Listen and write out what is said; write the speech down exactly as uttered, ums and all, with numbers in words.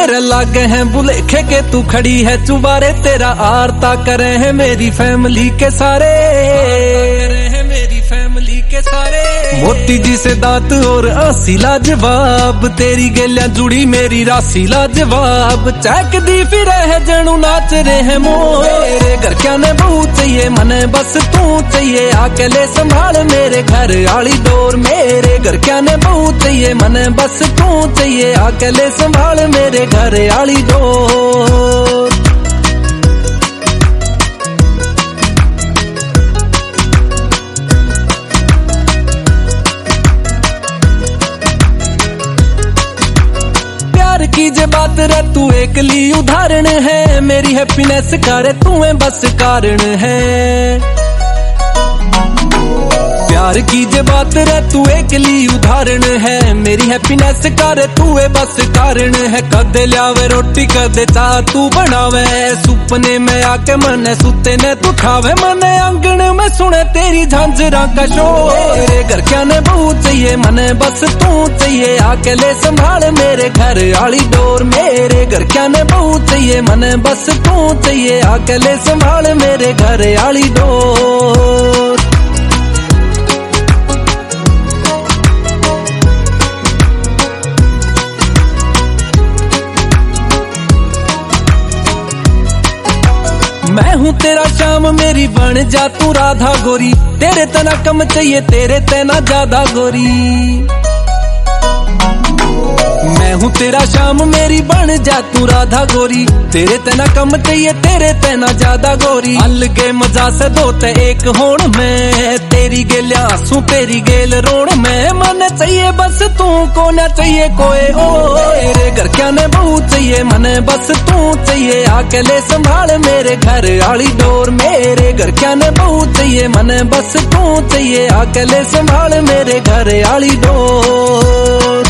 तेरे लागे हैं बुलेखे के तू खड़ी है चुबारे, तेरा आरता करे है मेरी फैमिली के सारे, करे है मेरी फैमिली के सारे। मोती जी से दांत और आसी लाजवाब, तेरी गेलियां जुड़ी मेरी राशि लाजवाब। चैक दी फिर है जनू नाच रहे हैं मोरे, घर क्या ने बहू चाहिए मने बस तू चाहिए, आके ले संभाल मेरे घर आली डोर। मेरे घर क्या ने बहू चाहिए मने बस तू चाहिए, आके ले संभाल मेरे घर आली डोर। प्यार की जे बात रे तू एकली उदाहरण है, मेरी हैप्पीनेस का रे तू है बस कारण है। प्यार की जे बात रे तू एकली उदाहरण है, मेरी हैप्पीनेस का रे तू है बस कारण है। कदे लियावे रोटी कदे चाह तू बनावे, सुपने में आके मने सुते ने तू खावे, मने आंगन में सुने तेरी झांझरा का शोर। घर क्या ने बहू चाहिए मने बस तू चाहिए, आके ले संभाल मेरे घर आली डोर। मेरे घर क्या ने बहू चाहिए मने बस तू चाहिए, आके ले संभाल मेरे घर आली डोर। मैं हूँ तेरा श्याम मेरी बन जा तू राधा गोरी, तेरे तना कम चाहिए तेरे तना ज्यादा गोरी। मैं हूँ तेरा श्याम मेरी बन जा तू राधा गोरी, तेरे तना कम चाहिए तेरे तना ज्यादा गोरी। अलगे मजा से दोते एक होण में, तेरी गेलिया आंसू तेरी गेल रोण में। मन चाहिए बस तू को ना चाहिए कोई और, घर क्या ने बहू चाहिए मने बस तू चाहिए, आके ले संभाल मेरे घर आली डोर। मेरे घर क्या ने बहू चाहिए मने बस तू चाहिए, आके ले संभाल मेरे घर आली डोर।